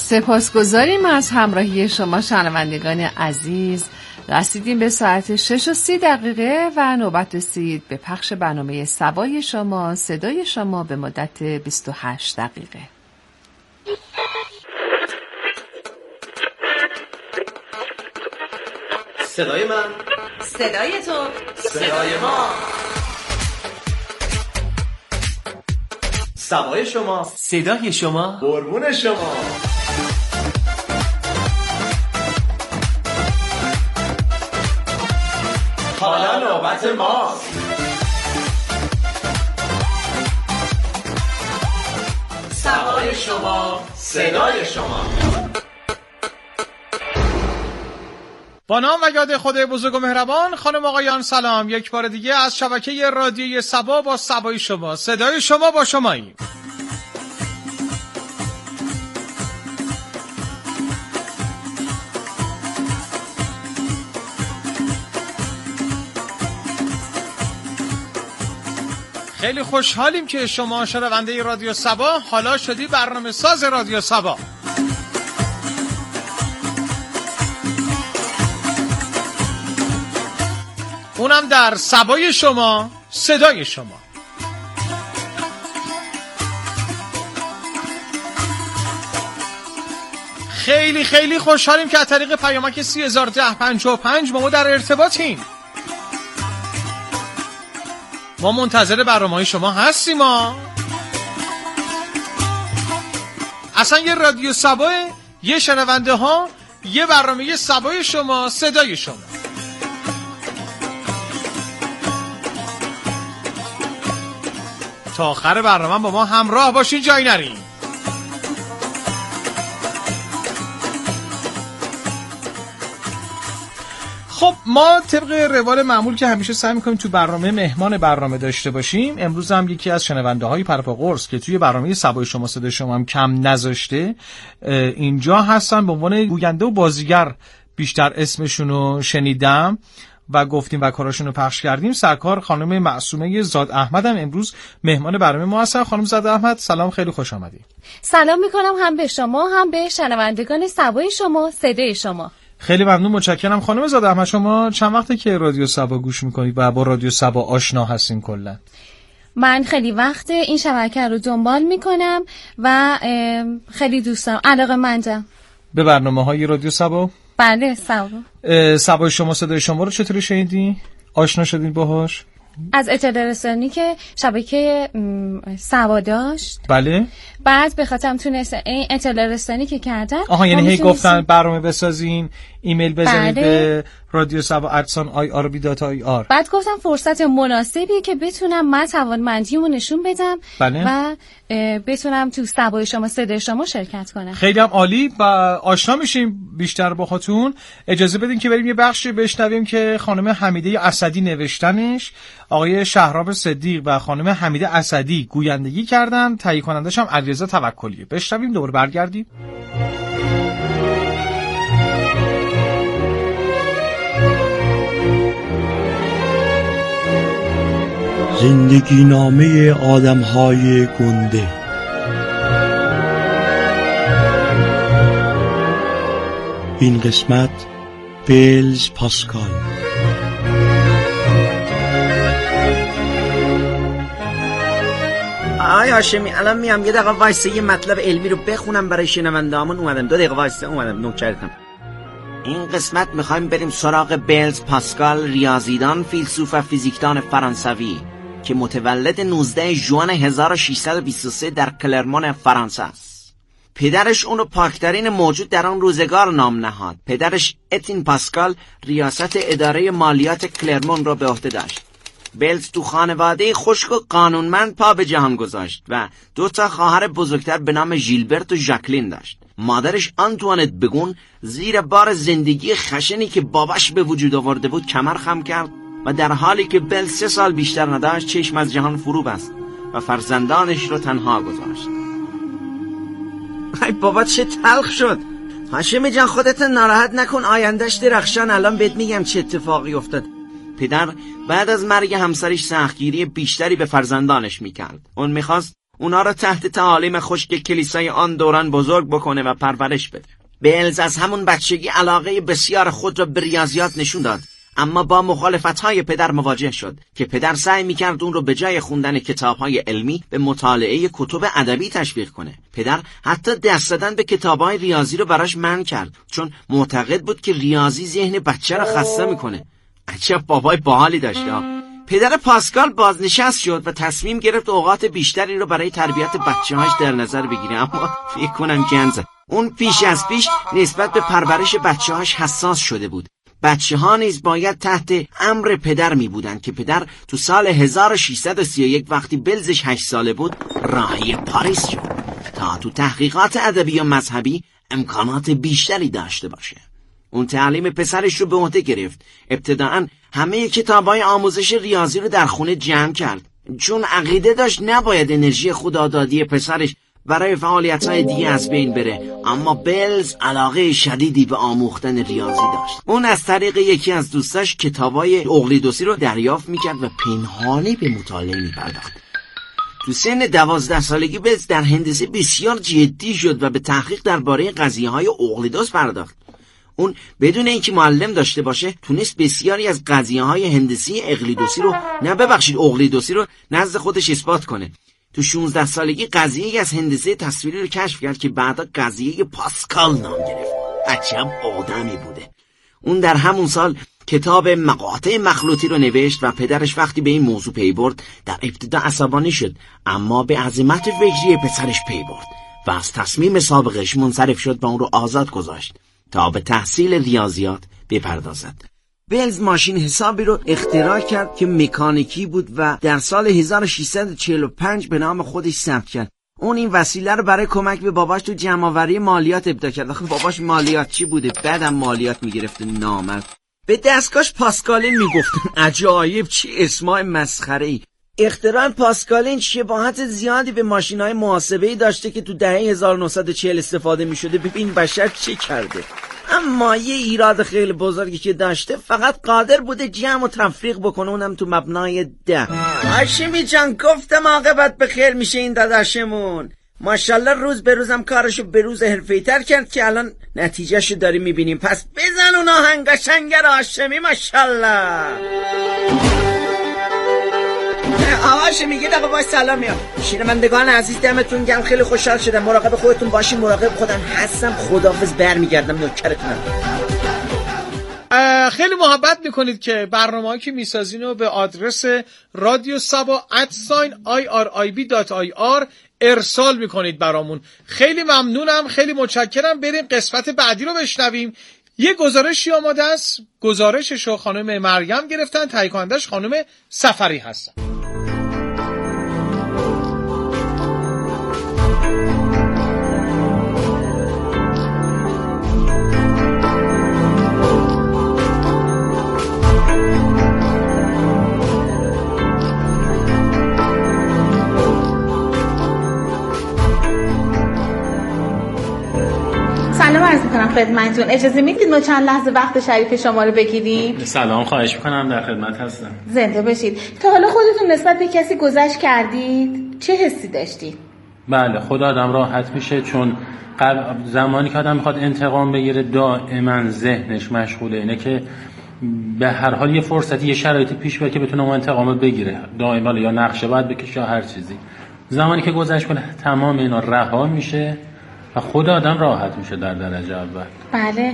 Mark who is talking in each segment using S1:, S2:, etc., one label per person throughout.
S1: سپاسگزاریم از همراهی شما شنوندگان عزیز. رسیدیم به ساعت 6:30 و نوبت رسید به پخش برنامه سبای شما، صدای شما به مدت 28 دقیقه.
S2: صدای من،
S3: صدای تو،
S2: صدای ما. سبای شما،
S4: صدای شما،
S2: قربون شما. حالا نوبت ماست. سبای شما، صدای شما.
S5: با نام و یاد خدای بزرگ و مهربان، خانم آقایان سلام. یک بار دیگه از شبکه رادیویی سبا با سبای شما، صدای شما با شماییم. خیلی خوشحالیم که شما شنونده رادیو سبا حالا شدی برنامه ساز رادیو سبا. اونم در سبای شما، صدای شما. خیلی خیلی خوشحالیم که از طریق پیامک 301055 با ما در ارتباطیم. ما منتظر برنامه‌های شما هستیم. اصلا یه رادیو سبا، یه شنونده ها، یه برنامه سبای شما، صدای شما. تا آخر برنامه با ما همراه باشین، جایی نرین. خب ما طبق روال معمول که همیشه سعی می‌کنیم تو برنامه مهمان برنامه داشته باشیم، امروز هم یکی از شنونده‌های پرپا قرص که توی برنامه سبای شما صدای شما هم کم نذاشته اینجا هستن، به عنوان گوینده و بازیگر بیشتر اسمشونو شنیدم و گفتیم و کاراشون رو پخش کردیم. سرکار خانم معصومه زاد احمد هم امروز مهمان برنامه ما هستن. خانم زاد احمد سلام، خیلی خوش آمدید.
S6: سلام میکنم هم به شما هم به شنوندگان سبای شما، صدای شما.
S5: خیلی ممنون، متشکرم. خانم زاد احمد شما چند وقته که رادیو سبا گوش میکنید و با رادیو سبا آشنا هستین کلا؟
S6: من خیلی وقت این شبکه رو دنبال میکنم و خیلی دوست دارم، علاقه‌مندم به
S5: برنامه‌های رادیو سبا.
S6: بله،
S5: سبای شما، صدای شما رو چطوری شنیدین؟ آشنا شدین باهاش؟
S6: از اطلاع رسانی که شبکه سبا داشت.
S5: بله.
S6: بعد به خاطرم تونست این اطلاع رسانی که کردن.
S5: یعنی هی گفتن برنامه بسازین، ایمیل بزنید به رادیو سبا @irb.ir.
S6: بعد گفتم فرصت مناسبیه که بتونم من توانمندیمو نشون بدم.
S5: بله.
S6: و بتونم تو سبای شما، صدای شما شرکت کنم.
S5: خیلی هم عالی و آشنا میشیم بیشتر باهاتون. اجازه بدین که بریم یه بخشی بشنویم که خانم حمیده اسدی نوشتنش، آقای شهرام صدیق و خانم حمیده اسدی گویندگی کردن، تهیه کنندش هم علیرضا توکلیه. بشنویم دوباره برگردیم.
S7: زندگی نامه آدم‌های گنده. این قسمت بلز پاسکال.
S8: آقای هاشمی الان میام، یه دقیقه وایسه یه مطلب علمی رو بخونم برای شنونده‌هامون. اومدم 2 دقیقه وایسه، اومدم نوکرتم. این قسمت میخوایم بریم سراغ بلز پاسکال، ریاضیدان، فیلسوف و فیزیکدان فرانسوی که متولد 19 ژوئن 1623 در کلرمون فرانسه است. پدرش اونو پاکترین موجود در آن روزگار نام نهاد. پدرش اتین پاسکال ریاست اداره مالیات کلرمون را به عهده داشت. بلز تو خانواده خشک و قانونمند پا به جهان گذاشت و 2 خواهر بزرگتر به نام ژیلبرت و ژاکلین داشت. مادرش آنتوانت بگون زیر بار زندگی خشنی که باباش به وجود آورده بود کمر خم کرد و در حالی که بلز 3 سال بیشتر نداشت چشم از جهان فرو بست و فرزندانش رو تنها گذاشت. ای بابا چه تلخ شد. هاشمی جان خودت ناراحت نکن، آیندهش درخشان. الان بهت میگم چه اتفاقی افتاد. پدر بعد از مرگ همسرش سختگیری بیشتری به فرزندانش میکرد. اون میخواست اونا را تحت تعالیم خشک کلیسای آن دوران بزرگ بکنه و پرورش بده. بیلز از همون بچگی علاقه بسیار خود را به ریاضیات نشون داد، اما با مخالفت‌های پدر مواجه شد که پدر سعی می‌کرد اون رو به جای خوندن کتاب‌های علمی به مطالعه کتب ادبی تشویق کنه. پدر حتی دست دادن به کتاب‌های ریاضی رو براش منع کرد، چون معتقد بود که ریاضی ذهن بچه را خسته می‌کنه. عجب بابای باحالی داشت. پدر پاسکال بازنشست شد و تصمیم گرفت اوقات بیشتری رو برای تربیت بچه‌هاش در نظر بگیره، اما فکر کنم گنزه. اون پیش از پیش نسبت به پرورش بچه‌هاش حساس شده بود. بچه‌ها نیز باید تحت امر پدر می بودن که پدر تو سال 1631 وقتی بلزش 8 ساله بود راهی پاریس شد تا تو تحقیقات ادبی و مذهبی امکانات بیشتری داشته باشه. اون تعلیم پسرش رو به عهده گرفت. ابتداً همه کتابای آموزش ریاضی رو در خونه جمع کرد، چون عقیده داشت نباید انرژی خدادادی پسرش برای فعالیت‌های دیگه از بین بره. اما بیلز علاقه شدیدی به آموختن ریاضی داشت. اون از طریق یکی از دوستاش کتابای اقلیدوسی رو دریافت می‌کرد و پنهانی به مطالعه می‌پرداخت. تو سن 12 سالگی بیلز در هندسه بسیار جدی شد و به تحقیق درباره قضیه‌های اقلیدوس پرداخت. اون بدون اینکه معلم داشته باشه تونست بسیاری از قضیه‌های هندسی اقلیدوسی رو نزد خودش اثبات کنه. تو 16 سالگی قضیه از هندسه تصویری رو کشف کرد که بعدا قضیه پاسکال نام گرفت. عجب آدمی بوده. اون در همون سال کتاب مقاطع مخلوطی رو نوشت و پدرش وقتی به این موضوع پی برد در ابتدا عصبانی شد، اما به عظمت فکری پسرش پی برد و از تصمیم سابقش منصرف شد و اون رو آزاد گذاشت تا به تحصیل ریاضیات بپردازد. بیلز ماشین حسابی رو اختراع کرد که مکانیکی بود و در سال 1645 به نام خودش ثبت کرد. اون این وسیله رو برای کمک به باباش تو جمع‌آوری مالیات ابدا کرد. آخه باباش مالیات چی بوده؟ بعدم مالیات میگرفت. نامرد. به دستگاهش پاسکالین میگفتن. عجایب، چی اسمای مسخره‌ای. اختراع پاسکالین شباهت زیادی به ماشین‌های محاسبه‌ای داشته که تو دهه 1940 استفاده می‌شده. ببین بشر چی کرده. اما یه ایراد خیلی بزرگی که داشته، فقط قادر بوده جمع و تفریق بکنه، اونم تو مبنای 10. هاشمی جان گفتم عاقبت به خیر میشه این داداشمون. ماشاءالله روز به روزم کارشو به روز حرفه‌ای‌تر کرد که الان نتیجهشو داریم میبینیم. پس بزن اون آهنگ قشنگه هاشمی. ماشاءالله. آواش میگه دقیقه باید سلام میام. شنوندگان عزیز دمتون گرم، خیلی خوشحال شدم. مراقب خودتون باشین. مراقب خودم هستم. خداحافظ، برمیگردم نوکرتونم.
S5: خیلی محبت میکنید که برنامه‌ای که میسازین رو به آدرس رادیو سبا @irib.ir ارسال میکنید برامون. خیلی ممنونم، خیلی متشکرم. بریم قسمت بعدی رو بشنویم. یه گزارشی آماده است. گزارشش رو خانم مریم گرفتن، تهیه کنندش خانم سفری هستن.
S6: سلام عرض می‌کنم خدمتتون. اجازه میدید ما چند لحظه وقت شریف شما رو بگیریم؟
S3: سلام، خواهش می‌کنم، در خدمت هستم.
S6: زنده باشید. تا حالا خودتون نسبت به کسی گذشت کردید؟ چه حسی داشتید؟
S3: بله، خود آدم راحت میشه، چون زمانی که آدم میخواد انتقام بگیره دائما ذهنش مشغوله اینه که به هر حال یه فرصتی، یه شرایطی پیش بیاد که بتونه اون انتقام بگیره. دائما یا نقشه باید بکشه یا هر چیزی. زمانی که گذشت کنه تمام اینا رها میشه و خود آدم راحت میشه در درجه اول.
S6: بله.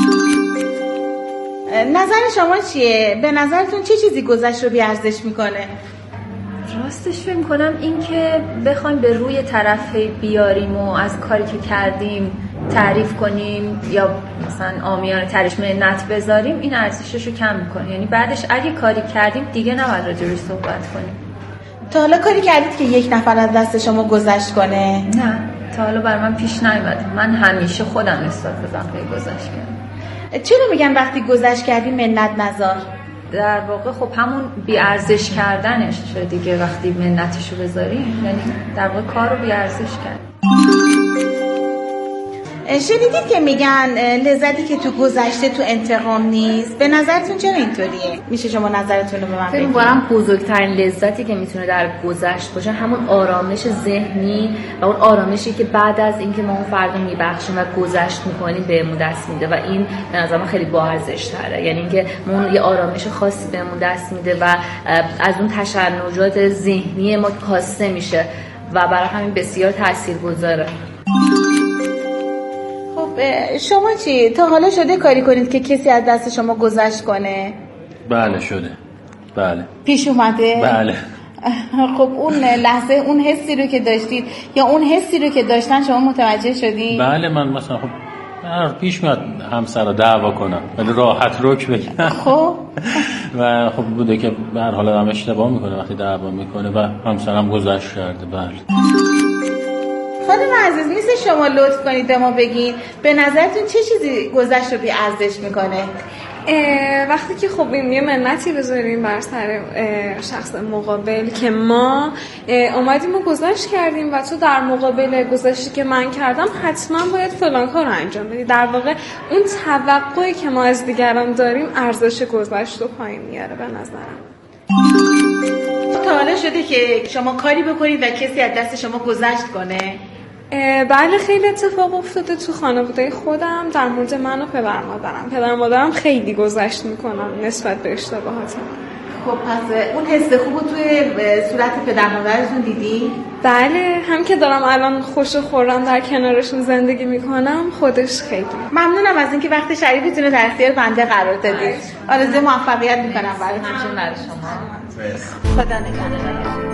S6: نظر شما چیه؟ به نظرتون چه چیزی گذشت رو بی‌ارزش میکنه؟
S4: راستش فکر می‌کنم این که بخوایم به روی طرف بیاریم و از کاری که کردیم تعریف کنیم یا مثلا عامیانه تعریف منت بذاریم، این ارزشش رو کم میکنه. یعنی بعدش اگه کاری کردیم دیگه نباید راجعش صحبت کنیم.
S6: تا حالا کاری کردید که یک نفر از دست شما گذشت کنه؟
S4: نه، تا حالا بر من پیش نیومد. من همیشه خودم نسبت به وقتی گذشت کردم.
S6: چرا میگن وقتی گذشت کردی منت نذار؟
S4: در واقع خب همون بی‌ارزش کردنش شد دیگه. وقتی منتشو بذاریم یعنی در واقع کار رو بی‌ارزش کرد.
S9: شنیدید که میگن لذتی که تو گذشته تو انتقام نیست؟ به نظرتون چرا اینطوریه؟ میشه شما نظرتون رو به من بگید؟
S4: فکر می‌کنم بزرگترین لذتی که میتونه در گذشت باشه همون آرامش ذهنی و اون آرامشی که بعد از اینکه ما اون فرد رو میبخشیم و گذشت میکنیم بهمون دست میده و این به نظر من خیلی با ارزش تره. یعنی اینکه ما یه آرامش خاصی بهمون دست میده و از اون تشنجات ذهنی ما کاسته میشه و برای همین بسیار تاثیرگذاره.
S9: شما چی؟ تا حالا شده کاری کنید که کسی از دست شما گذشت کنه؟
S3: بله شده. بله.
S9: پیش اومده؟
S3: بله.
S9: خب اون لحظه اون حسی رو که داشتید یا اون حسی رو که داشتن شما متوجه شدید؟
S3: بله من مثلا خب پیش میاد همسر رو دعوا کنم ولی راحت رک بگم.
S9: خب
S3: و خب بوده که به هر حال هم اشتباه میکنه وقتی دعوا میکنه و همسرم گذشت کرده. بله.
S9: خانم عزیز میشه شما لطف کنید به ما بگین به نظرتون چه چیزی گذشت رو بی ارزش میکنه؟
S10: وقتی که خب یه منتی بذاریم بر سر شخص مقابل که ما اومدیم و گذشت کردیم و تو در مقابل گذشتی که من کردم حتما باید فلان کار رو انجام بدی. در واقع اون توقعی که ما از دیگران داریم ارزش گذشت رو پایین میاره به نظرم.
S9: تا حالا شده که شما کاری بکنید و کسی از دست شما گذشت کنه؟
S10: بله خیلی اتفاق افتاده تو خانواده خودم در مورد من و پدر مادرم. پدر مادرم خیلی گذشت میکنم نسبت به اشتباهات من.
S9: خب پس اون حس خوبو توی صورت پدر مادرتون دیدی؟
S10: بله هم که دارم الان خوش و خورم در کنارشون زندگی میکنم خودش خیلی.
S9: ممنونم از اینکه وقت شریفتون رو در اختیار بنده قرار دادید. آرزوی موفقیت میکنم براتون.
S4: ممنون شما.
S9: خدا نگهدار.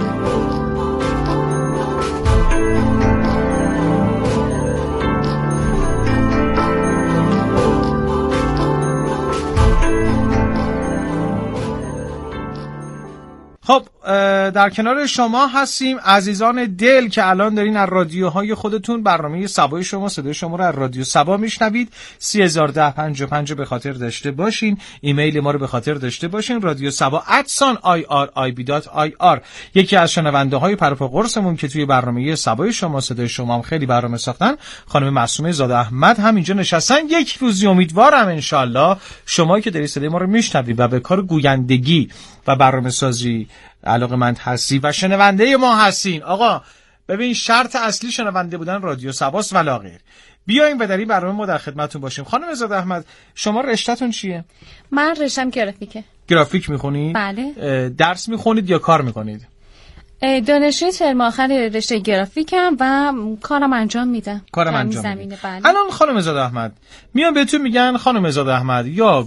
S5: خب در کنار شما هستیم عزیزان دل که الان دارین از رادیوهای خودتون برنامه سبای شما صدای شما رو از رادیو سبا میشنوید. 301055 به خاطر داشته باشین، ایمیل ما رو به خاطر داشته باشین رادیو سبا @irib.ir. یکی از شنونده های پرپا قرصمون که توی برنامه سبای شما صدای شما هم خیلی برنامه ساختن خانم معصومه زاده احمد هم اینجا نشستن. یک روزی امیدوارم انشالله شما که دارید صدای ما رو میشنوید و به کار گویندگی و برنامه سازی علاقه‌مند هستی و شنونده ما هستین. آقا ببین شرط اصلی شنونده بودن رادیو سباس ولا غیر. بیایم و در این برنامه ما در خدمتتون باشیم. خانم زاده احمد شما رشته‌تون چیه؟
S6: من رشتم گرافیکه.
S5: گرافیک میخونید؟
S6: بله.
S5: درس میخونید یا کار میکنید؟
S6: دانشجوی ترم آخر رشته گرافیکم و کارم انجام میدم.
S5: کارم انجام میدم.
S6: بله.
S5: الان خانم زاده احمد میان بهتون میگن خانم زاده احمد یا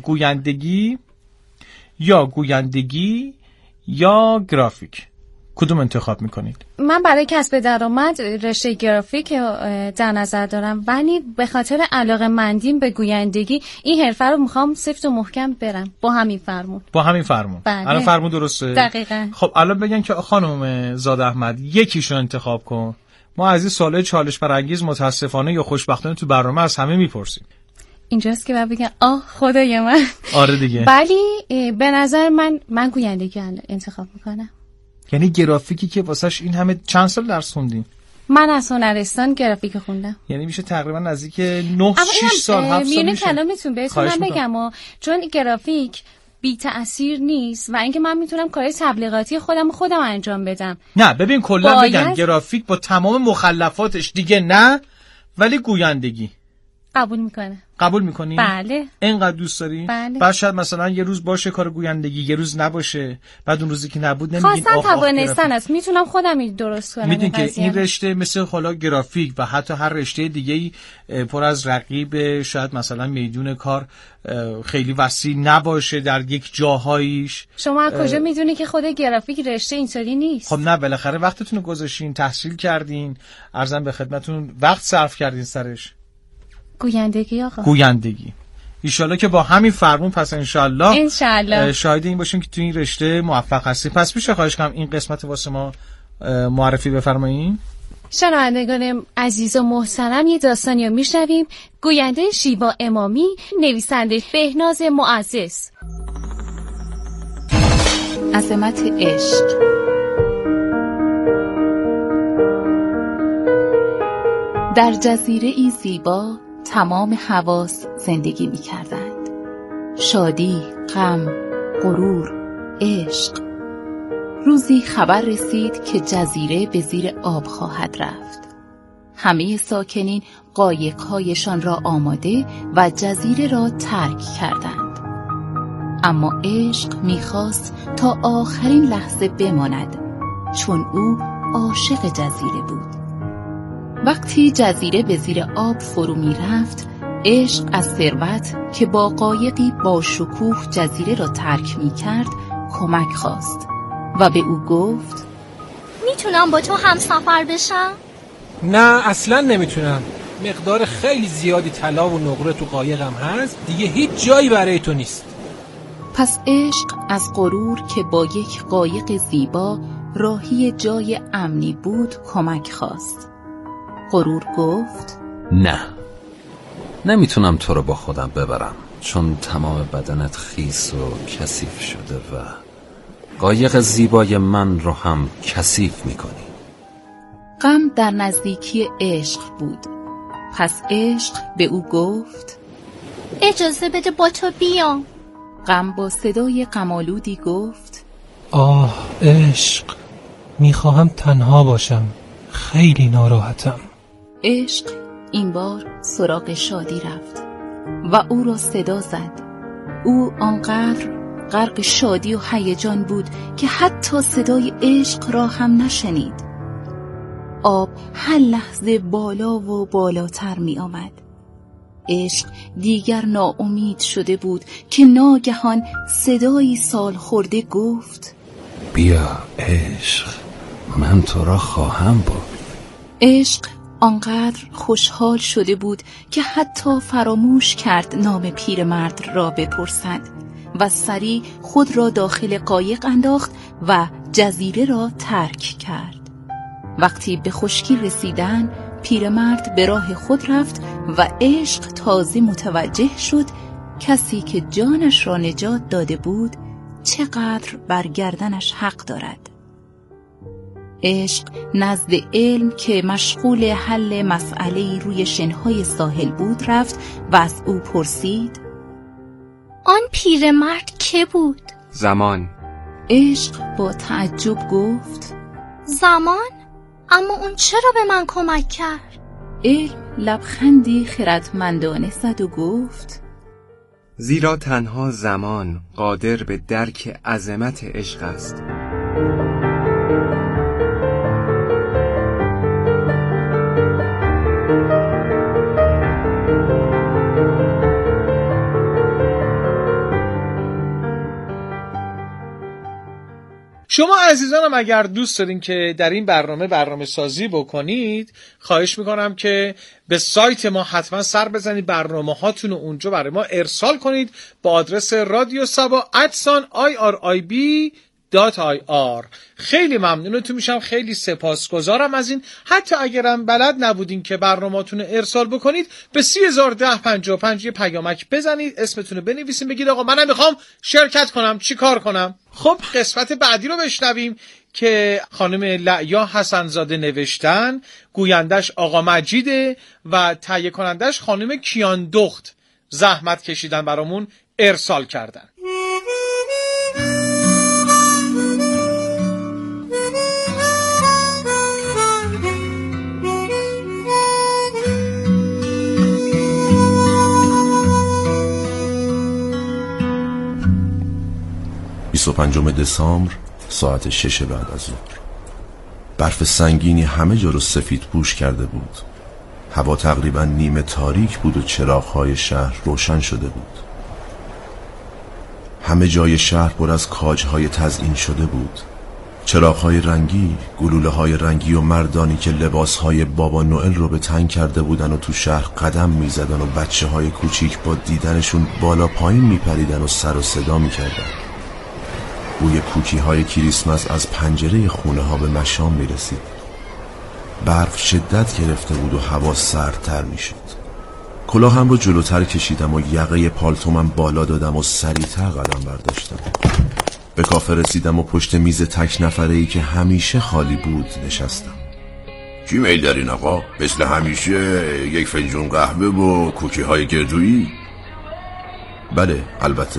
S5: گویندگی یا گرافیک، کدوم انتخاب میکنید؟
S6: من برای کسب درآمد رشته گرافیک در نظر دارم ولی به خاطر علاقه‌مندیم به گویندگی این حرفه رو میخوام سفت و محکم برم با همین فرمون.
S5: بله. الان فرمون درسته؟
S6: دقیقاً.
S5: خب الان بگن که خانم زاده احمد یکیشو انتخاب کن. ما از این سوالای چالش برانگیز متاسفانه یا خوشبختانه تو برنامه از همه میپرسیم.
S6: اینجاست که باید بگم خدای من.
S5: آره دیگه.
S6: ولی به نظر من گویندگی انتخاب میکنم.
S5: یعنی گرافیکی که واسش این همه چند سال درس خوندین؟
S6: من از هنرستان گرافیک خوندم.
S5: یعنی میشه تقریبا نزدیک 9 6 سال 7 سال میشه.
S6: کلامتون بهتون بگم چون گرافیک بی تأثیر نیست و اینکه من میتونم کار تبلیغاتی خودم انجام بدم.
S5: نه ببین کلا بگن گرافیک با تمام مخلفاتش دیگه نه، ولی گویندگی قبول میکنی؟
S6: بله.
S5: اینقدر دوست داری؟
S6: بله.
S5: بعد شاید مثلا یه روز باشه کار گویندگی، یه روز نباشه، بعد اون روزی که نبود نمیگین
S6: خواستن توانستن است، میتونم خودم درست کنم.
S5: میدونی که این رشته مثل حالا گرافیک و حتی هر رشته دیگه‌ای پر از رقیب، شاید مثلا میدون کار خیلی وسیع نباشه در یک جاهاییش.
S6: شما از کجا میدونی که خود گرافیک رشته اینطوری نیست؟
S5: خب نه بالاخره وقتتون رو گذاشتین، تحصیل کردین، عرضم به خدمتتون وقت صرف کردین سرش. گویندگی ایشالله که با همین فرمون پس انشالله شاهد این باشیم که تو این رشته موفق هستی. پس میشه خواهش کنم این قسمت واسه ما معرفی بفرمایید.
S6: شنوندگان عزیز و محترم یه داستانی رو میشنویم. گوینده شیوا امامی، نویسنده بهناز معزز.
S1: عظمت عشق.
S11: در جزیره‌ای زیبا تمام حواس زندگی می‌کردند. شادی، غم، غرور، عشق. روزی خبر رسید که جزیره به زیر آب خواهد رفت. همه ساکنین قایق‌هایشان را آماده و جزیره را ترک کردند. اما عشق می‌خواست تا آخرین لحظه بماند، چون او عاشق جزیره بود. وقتی جزیره به زیر آب فرو می‌رفت، عشق از ثروت که با قایقی با شکوه جزیره را ترک می‌کرد کمک خواست و به او گفت:
S12: میتونم با تو هم سفر بشم؟
S13: نه اصلا نمیتونم. مقدار خیلی زیادی طلا و نقره تو قایقم هست، دیگه هیچ جایی برای تو نیست.
S11: پس عشق از غرور که با یک قایق زیبا راهی جای امنی بود کمک خواست. غرور گفت:
S14: نه، نمیتونم تو رو با خودم ببرم، چون تمام بدنت خیس و کثیف شده و قایق زیبای من رو هم کثیف میکنی.
S11: غم در نزدیکی عشق بود. پس عشق به او گفت:
S12: اجازه بده با تو بیام.
S11: غم با صدای غم‌آلودی گفت:
S13: آه عشق، میخواهم تنها باشم، خیلی ناراحتم.
S11: عشق این بار سراغ شادی رفت و او را صدا زد. او آنقدر غرق شادی و هیجان بود که حتی صدای عشق را هم نشنید. آب هر لحظه بالا و بالاتر می آمد. عشق دیگر ناامید شده بود که ناگهان صدایی سال خورده گفت:
S14: بیا عشق، من تو را خواهم برد.
S11: عشق آنقدر خوشحال شده بود که حتی فراموش کرد نام پیرمرد را بپرسد و سریع خود را داخل قایق انداخت و جزیره را ترک کرد. وقتی به خشکی رسیدن، پیرمرد به راه خود رفت و عشق تازه متوجه شد کسی که جانش را نجات داده بود چقدر بر گردنش حق دارد. عشق نزد علم که مشغول حل مسئله‌ای روی شنهای ساحل بود رفت و از او پرسید:
S12: آن پیرمرد که بود؟
S15: زمان.
S11: عشق با تعجب گفت:
S12: زمان؟ اما اون چرا به من کمک کرد؟
S11: علم لبخندی خردمندانه زد و گفت:
S15: زیرا تنها زمان قادر به درک عظمت عشق است.
S5: شما عزیزانم اگر دوست دارین که در این برنامه سازی بکنید، خواهش میکنم که به سایت ما حتما سر بزنید، برنامه هاتون رو اونجا برای ما ارسال کنید با آدرس radiosaba@irib.ir. خیلی ممنونتون میشم، خیلی سپاسگزارم از این. حتی اگرم بلد نبودین که برنامه‌تون رو ارسال بکنید، به 301055 یه پیامک بزنید، اسمتون رو بنویسین، بگید آقا منم میخوام شرکت کنم، چی کار کنم. خب قسمت بعدی رو بشنویم که خانم لعیا حسن‌زاده نوشتن، گویندش آقا مجیده و تهیه کنندش خانم کیان دخت زحمت کشیدن برامون ارسال کردن.
S16: 25 دسامبر ساعت 6 بعد از ظهر. برف سنگینی همه جا رو سفید پوش کرده بود. هوا تقریبا نیمه تاریک بود و چراغ‌های شهر روشن شده بود. همه جای شهر پر از کاج‌های تزیین شده بود. چراغ‌های رنگی، گلوله‌های رنگی و مردانی که لباس‌های بابا نوئل رو به تن کرده بودن و تو شهر قدم می‌زدن و بچه‌های کوچیک با دیدنشون بالا پایین می‌پریدن و سر و صدا می‌کردن. بوی کوکی‌های کریسمس از پنجره خونه‌ها به مشام می‌رسید. برف شدت گرفته بود و هوا سردتر می‌شد. کلاهم رو جلوتر کشیدم و یقه پالتومم بالا دادم و سریعتر قدم برداشتم. به کافه رسیدم و پشت میز تک نفره‌ای که همیشه خالی بود نشستم. چی میل دارین آقا؟ مثل همیشه یک فنجون قهوه و کوکی های گردویی؟ بله البته.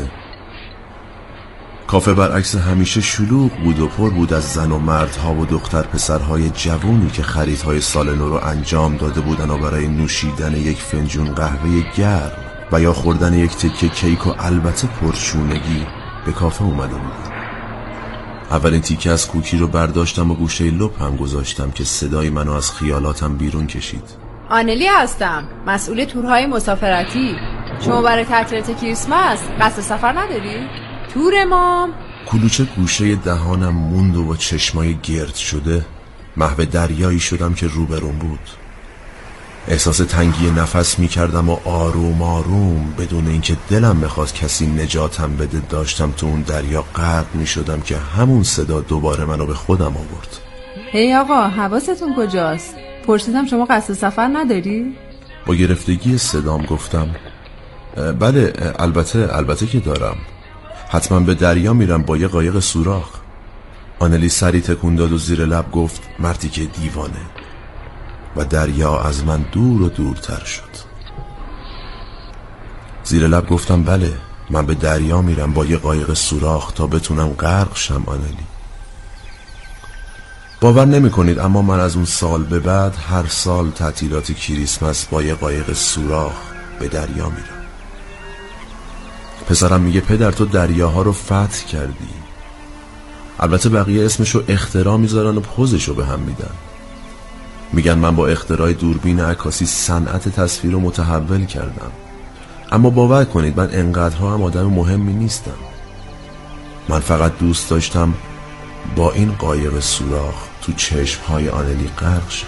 S16: کافه برعکس همیشه شلوغ بود و پر بود از زن و مردها و دختر پسرهای جوونی که خریدهای سال نو رو انجام داده بودن و برای نوشیدن یک فنجون قهوه گرم و یا خوردن یک تکه کیک و البته پرچونگی به کافه اومده بودن. اولین تیکه از کوکی رو برداشتم و گوشه لپ هم گذاشتم که صدای منو از خیالاتم بیرون کشید.
S1: آنلی هستم، مسئول تورهای مسافرتی. شما برای تعطیلات کریسمس قصد سفر نداری؟ تور ما
S16: کلوچه گوشه دهانم موند و با چشمای گرد شده محو دریایی شدم که روبرون بود. احساس تنگی نفس می کردم و آروم آروم بدون اینکه دلم بخواد کسی نجاتم بده داشتم تو اون دریا غرق می شدم که همون صدا دوباره منو به خودم آورد.
S1: هی آقا حواستون کجاست؟ پرسیدم شما قصد سفر نداری؟
S16: با گرفتگی صدام گفتم بله البته که دارم. حتما به دریا میرم با یه قایق سوراخ. آنلی سری تکون داد و زیر لب گفت مردی که دیوانه و دریا از من دور و دورتر شد. زیر لب گفتم بله من به دریا میرم با یه قایق سوراخ تا بتونم غرق شم آنلی. باور نمی کنید اما من از اون سال به بعد هر سال تعطیلات کریسمس با یه قایق سوراخ به دریا میرم. پسرم میگه پدر تو دریاها رو فتح کردی. البته بقیه اسمشو اختراع میذارن و پوزشو به هم میدن. میگن من با اختراع دوربین عکاسی صنعت تصویر رو متحول کردم. اما باور کنید من انقدرها هم آدم مهمی نیستم. من فقط دوست داشتم با این قایق سوراخ تو چشمهای آنلی غرق شم.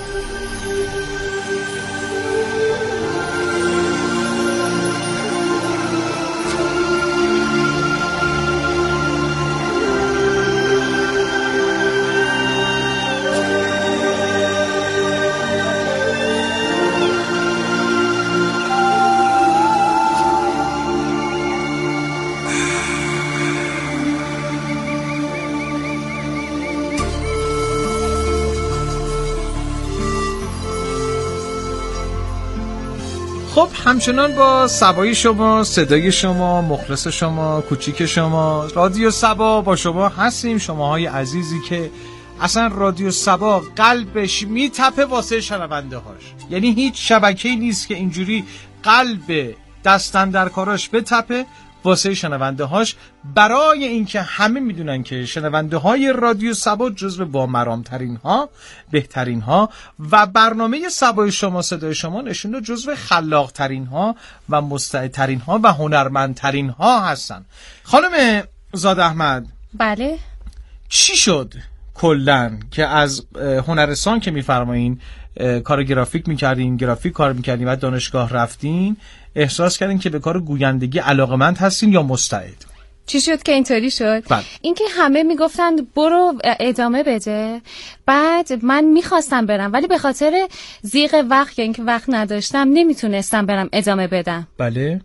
S5: خب همچنان با سبای شما، صدای شما، مخلص شما، کوچیک شما، رادیو سبا با شما هستیم. شماهای عزیزی که اصلا رادیو سبا قلبش میتپه واسه شنونده هاش. یعنی هیچ شبکه‌ای نیست که اینجوری قلب دستن در کاراش بتپه واسه شنونده هاش، برای اینکه همه میدونن که شنونده های رادیو سبا جزو با مرامترین ها، بهترین ها و برنامه سبای شما صدای شما نشون داد جزو خلاق ترین ها و مستعدترین ها و هنرمندترین ها هستن. خانم زاد احمد،
S6: بله
S5: چی شد کلن که از هنرستان که میفرمایین کار گرافیک میکردین، گرافیک کار میکردین و دانشگاه رفتین، احساس کردین که به کار گویندگی علاقمند هستین یا مستعد؟
S6: چی شد که اینطوری شد؟
S5: بله.
S6: اینکه همه میگفتن برو ادامه بده، بعد من میخواستم برم ولی به خاطر ضیق وقت یا اینکه وقت نداشتم نمیتونستم برم ادامه بدم.
S5: بله.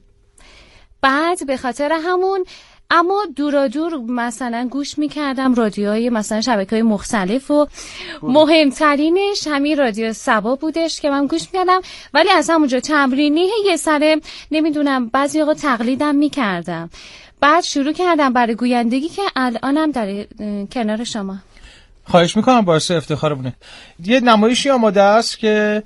S6: بعد به خاطر همون اما دورا دور مثلا گوش میکردم رادیوهای مثلا شبکه‌های مختلف و مهمترینش همین رادیو سبا بودش که من گوش میکردم، ولی از همونجا تمرینی یه سره نمیدونم بعضی آقا تقلیدم میکردم. بعد شروع کردم برای گویندگی که الانم در کنار شما.
S5: خواهش میکنم، باعث افتخارمونه. یه نمایشی آماده است که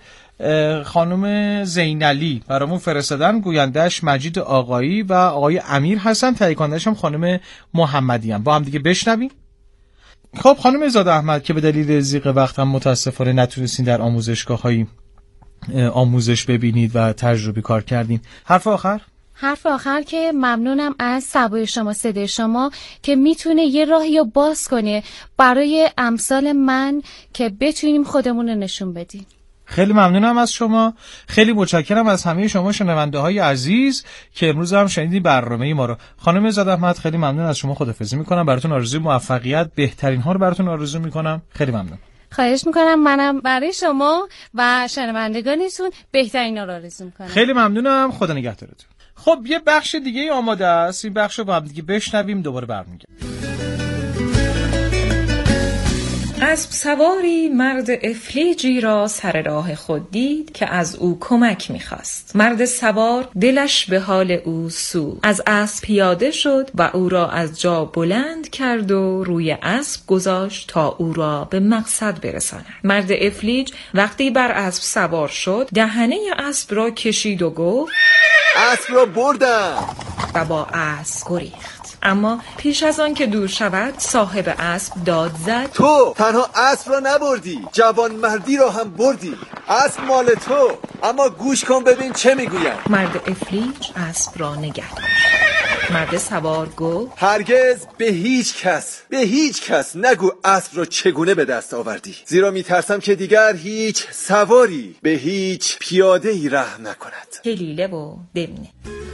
S5: خانم زینالی برامون فرستادن، گویندهش مجید آقایی و آقای امیر هستن، تهیه کنندش هم خانم محمدی هم. با هم دیگه بشنویم. خب خانم زاد احمد که به دلیل ضیق وقت هم متاسفانه نتونستین در آموزشگاه‌های آموزش ببینید و تجربی کار کردین، حرف آخر که ممنونم از سبای شما صدای شما که میتونه یه راهی رو باز کنه برای امثال من که بتونیم خودمون رو نشون بدیم. خیلی ممنونم از شما، خیلی متشکرم از همه شما شنونده های عزیز که امروز هم شنیدین برنامه ما رو. خانم زاد احمد خیلی ممنون از شما، خداحافظی میکنم، براتون آرزوی موفقیت، بهترین ها رو براتون آرزو میکنم. خیلی ممنون.
S6: خواهش میکنم، منم برای شما و شنوندگانتون بهترین ها رو آرزو میکنم.
S5: خیلی ممنونم، خدا نگهدارتون. خب یه بخش دیگه آماده است، این بخش رو با هم دیگه بشنویم، دوباره برمیگردیم.
S17: اسب سواری مرد افلیجی را سر راه خود دید که از او کمک می‌خواست. مرد سوار دلش به حال او سوخت. از اسب پیاده شد و او را از جا بلند کرد و روی اسب گذاشت تا او را به مقصد برساند. مرد افلیج وقتی بر اسب سوار شد دهنه اسب را کشید و گفت
S18: اسب را بردم
S17: و با اسب گریخت. اما پیش از آن که دور شود صاحب اسب داد زد
S18: تو تنها اسب را نبردی، جوان مردی را هم بردی. اسب مال تو، اما گوش کن ببین چه میگویم.
S17: مرد افلیج اسب را نگه داشت. مرد سوار گفت
S18: هرگز به هیچ کس نگو اسب را چگونه به دست آوردی، زیرا میترسم که دیگر هیچ سواری به هیچ پیاده‌ای رحم نکند.
S17: هلیله و دمنه.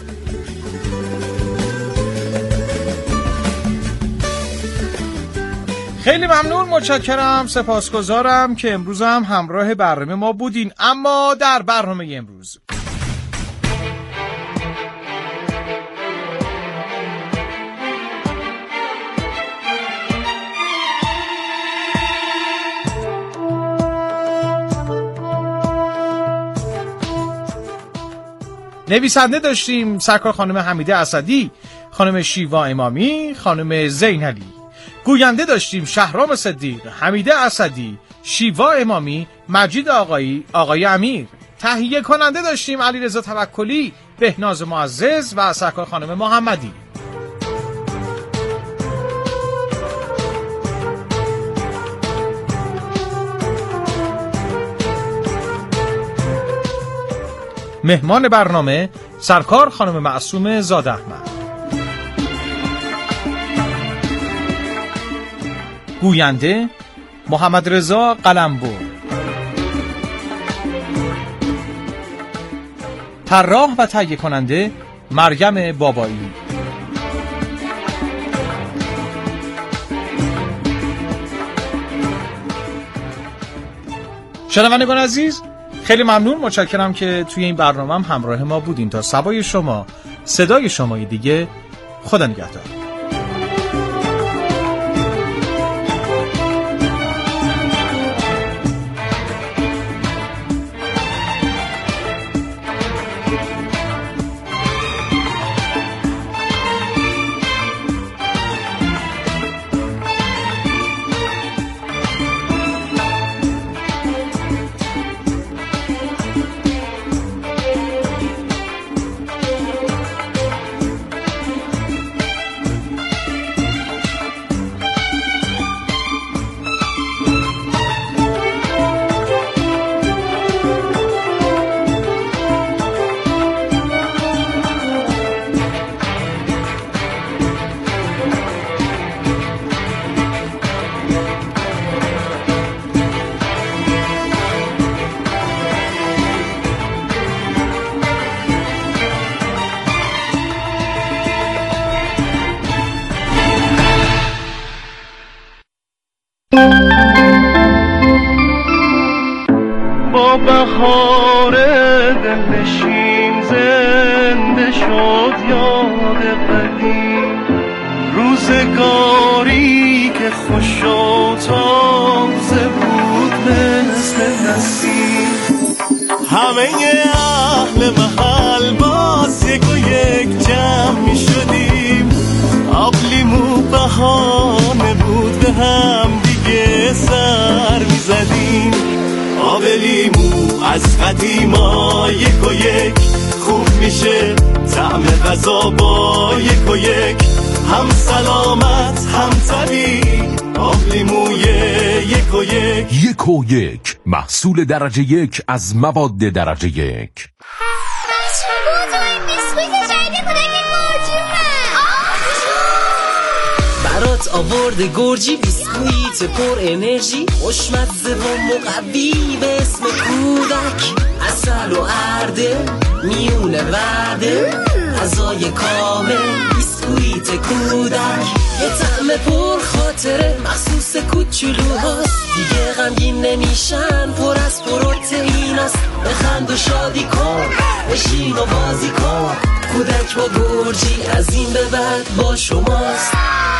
S5: خیلی ممنون، متشکرم، سپاسگزارم که امروز هم همراه برنامه ما بودین. اما در برنامه امروز نویسنده داشتیم سرکار خانم حمیده اسدی، خانم شیوا امامی، خانم زینلی. گوینده داشتیم شهرام صدیق، حمیده اسدی، شیوا امامی، مجید آقایی، آقای امیر. تهیه کننده داشتیم علیرضا توکلی، بهناز معزز و سرکار خانم محمدی. مهمان برنامه سرکار خانم معصومه زاد احمد. گوینده محمد رضا قلمبر. طراح و تهیه کننده مریم بابایی. شنوندگان عزیز، خیلی ممنون، متشکرم که توی این برنامه هم همراه ما بودین. تا سبای شما، صدای شمای دیگه، خدا نگهدار.
S19: با بهار دلنشین زنده شد یاد قدیم، روزگاری که خوش و تازه بود مثل نسیم. همه اهل محل باز یک و یک جمع می شدیم، آب لیمو بهانه بود به هم دیگه سر می زدیم. آب لیمو از قدیما یک و یک خوب میشه، طعم غذا با یک و یک هم سلامت هم طبیعی. آب لیموی یک و یک.
S20: یک و یک، محصول درجه یک از مواد درجه یک.
S21: برات آورده گرجی بیسکویت پر انرژی، خوشمزه و مقوی به اسم کودک. عسل و ارده میونه وعده، غذای کامل بیسکویت کودک. یه طعم پر خاطره مخصوص کوچولوهاست، دیگه غمگین نمیشن، پر از پروتئیناست. بخند و شادی کن، بشین و بازی کن، کودک با گرجی از این به بعد با شماست.